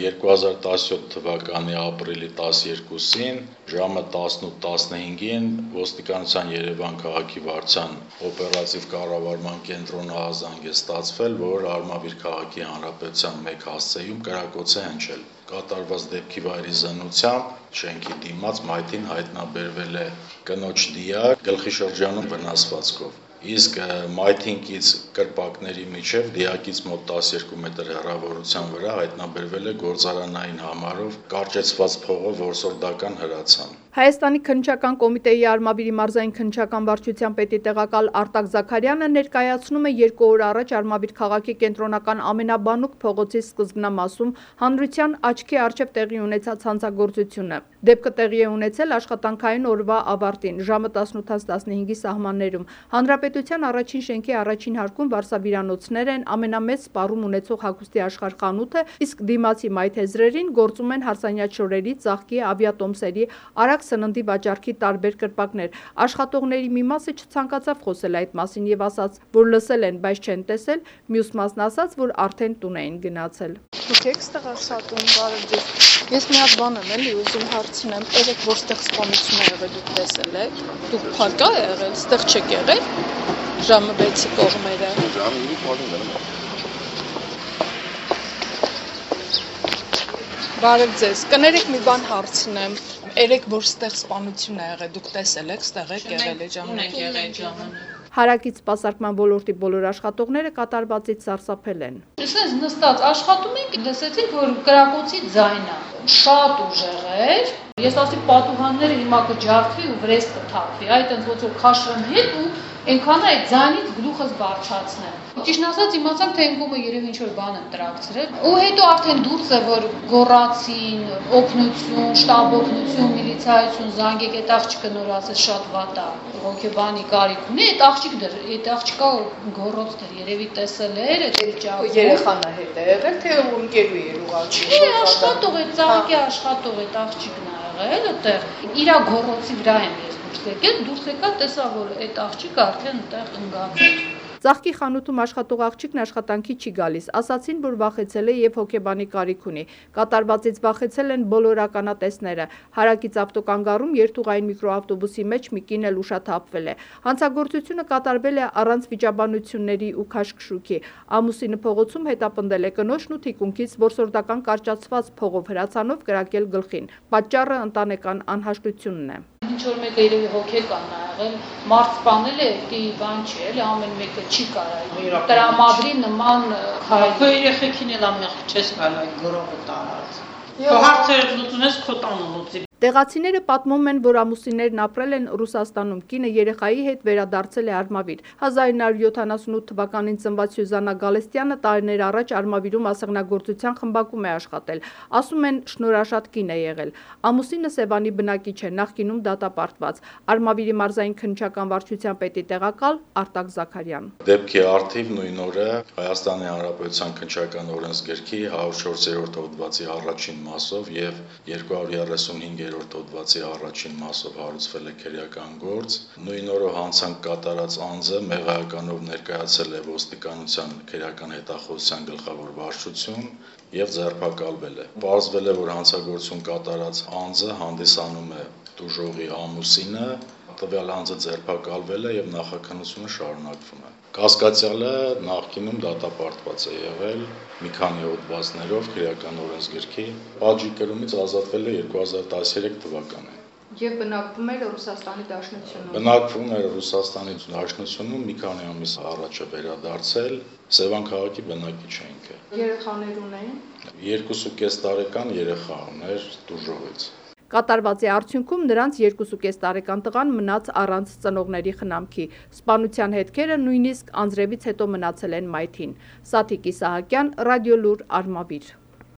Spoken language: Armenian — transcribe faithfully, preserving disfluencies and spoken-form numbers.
երկու հազար տասնյոթ թվականի ապրիլի տասներկուսին ժամը տասնութ տասնհինգին ոստիկանության Երևան քաղաքի վարչության օպերատիվ կառավարման կենտրոնը ահազանգ է ստացվել, որ Արմավիր քաղաքի հանրապետության մեկ հասցեում կրակոց է հնչել։ Կատարված դեպքի վայրի զննությամբ շենքի դիմաց մայթին հայտնաբերվել է կնոջ դիակ գլխի շրջանում վնասվածքով։ Իսկ մայթինքից կրպակների միջև դիակից մոտ տասներկու մետր հեռավորության վրա հայտնաբերվել է գործարանային համարով կարճեցված փողով որսորդական հրացան։ Հայաստանի քննչական կոմիտեի Արմավիրի մարզային քննչական վարչության պետի տեղակալ Արտակ Զաքարյանը ներկայացնում է երկու օր առաջ Արմավիր քաղաքի կենտրոնական ամենաբանուկ փողոցի սկզբնամասում հանրության աչքի առջև տեղի ունեցած հանցագործությունը։ Դեպքը տեղի է ունեցել աշխատանքային օրվա ավարտին, ժամը տասնութից տասնհինգի սահմաններում։ Հանրապետության առաջին շենքի առաջին հարկում վարսավիրանոցներ են, ամենամեծ սպառում ունեցող հագուստի աշխարհ խանութը, իսկ դիմացի մայթեզրերին գործում են հարսանյաց շորերի, ծաղկի, ավիատոմսերի, արագ սննդի վաճառքի տարբեր կրպակներ։ Աշխատողների մի մասը չցանկացավ խոսել այդ մասին եւ ասաց, որ լսել են, բայց չեն տեսել, մյուս մասն ասաց, որ արդեն տուն էին գնացել։ Դուք եք ստեղ աշխատում, բարև ձեզ։ Ես մի հատ բան եմ էլի ուզում հարցնեմ, երեք որտեղ սպանություն ա եղել, դուք տեսել եք։ Դուք փակ ա եղել, ստեղ չեք եղել։ Ժամը վեցի կողմերը։ Ժամը ինը փակում եմ։ Բարև ձեզ։ Կներեք մի բան հարցնեմ։ Երեք որ ստեղ սպանություն ա եղել, դուք տեսել եք, ստեղ եք եղել այդ ժամանակ։ Հարակից սպասարկման ոլորտի բոլոր աշխատողները կատարվածից սարսափել են։ Այսպես նստած աշխատում ենք, լսեցինք, որ կրակոցի ձայն է, շատ ուժեղ էր։ Ես ասի պատուհանները հիմա կջարդվի ու վրես կթափվի, այդ այնց ոնց որ քաշրեմ հետ ու այնքան այդ ձայնից գլուխս բարձրացնեմ։ Ճիշտ ասած իմացանք, թե ինքումը երևի ինչ-որ բան եմ տրաքցրել։ Ու հետո արդեն դուրս է որ գոռացին, օգնություն, շտաբ օգնություն, միլիցիայություն, զանգեք, այդ աղջիկը նոր ասեց շատ վատ է, հոգեբանի կարիք ունի, այդ աղջիկ դեռ, այդ աղջիկա գոռոց դեռ երևի տեսել էր, այդ վիճակը։ Երեխան է հետ է եղել, թե ընկերու էր ուղղակի։ Չէ, աշխատող է, ծաղիկի աշխատող այդ աղջիկն է եղել, այդտեղ իրա գոռոցի վրա եմ ես դուրս եկել, դուրս եկա, տեսա, որ այդ աղջիկը արդեն այնտեղ ընկած էր։ Ծաղկի խանութում աշխատող աղջիկն աշխատանքի չի գալիս, ասացին, որ վախեցել է եւ հոգեբանի կարիք ունի։ Կատարվածից վախեցել են բոլոր ականատեսները։ Հարակից ավտոկանգառում երթուղային միկրոավտոբուսի մեջ մի կին էլ ուշաթափվել է։ Հանցագործությունը կատարվել է առանց վիճաբանությունների ու քաշքշուկի։ Ամուսինը փողոցում հետապնդել է կնոջն ու թիկունքից որսորդական կարճացված փողով հրացանով կրակել գլխին։ Պատճառը ընտանեկան անհաշտությունն է։ Ինչ որ մեկը երևի հոգեկան ա եղել, մարդ սպանել է, դի բան չի, էլի ամեն մեկը չի կարա։ Տրամադրի նման հայ։ Քո երեխեքին էլ ամեղ չես կարա գրողը տարած։ Քո հարցերը լուծունես քո տանը լուծի։ Տեղացիները պատմում են, որ ամուսիններն ապրել են Ռուսաստանում, կինը երեխայի հետ վերադարձել է Արմավիր։ հազար ինը հարյուր յոթանասունութ թվականին ծնված Սյուզաննա Գալստյանը տարիներ առաջ Արմավիրում ասեղնագործության խմբակում է աշխատել։ Ասում են, շնորհաշատ կին է եղել։ Ամուսինը Սևանի բնակիչ է, նախկինում դատապարտված։ Արմավիրի մարզային քննչական վարչության պետի տեղակալ Արտակ Զաքարյան։ Դեպքի արդիվ նույն օրը Հայաստանի Հանրապետության քննչական օրենսգրքի հարյուր ու չորսերորդ հոդվածի առաջին մասով եւ երկու հարյուր երեսունհինգերորդ հոդվածի առաջին մասով հարուցվել է քրեական գործ։ Նույն օրը հանցանք կատարած անձը մեղայականով ներկայացել է ոստիկանության քրեական հետախուզության գլխավոր վարչություն եւ ձերբակալվել է։ Պարզվել է, որ հանցագործություն կատարած անձը հանդիսանում է տուժողի ամուսինը, տվյալ անձը ձերբակալվել է եւ նախաքննությունը շարունակվում է։ Կասկածյալը նախկինում դատապարտված է եղել մի քանի հոդվածներով քրեական օրենսգրքի, պատժի կրումից ազատվել է երկու հազար տասներեք թվականին։ Եվ բնակվում էր Ռուսաստանի Դաշնությունում։ Բնակվում էր Ռուսաստանի Դաշնությունում, մի քանի ամիս առաջ է վերադարձել, Սևան քաղաքի բնակիչ է ինքը։ Երեխաներ ունեին։ երկուսուկես տարեկան երեխա ուներ տուժողից։ Կատարվածի արդյունքում նրանց երկուսուկես տարեկան տղան մնաց առանց ծնողների խնամքի։ Սպանության հետքերը նույնիսկ անձրևից հետո մնացել են մայթին։ Սաթիկ Իսահակյան, Ռադիոլուր, Արմավիր։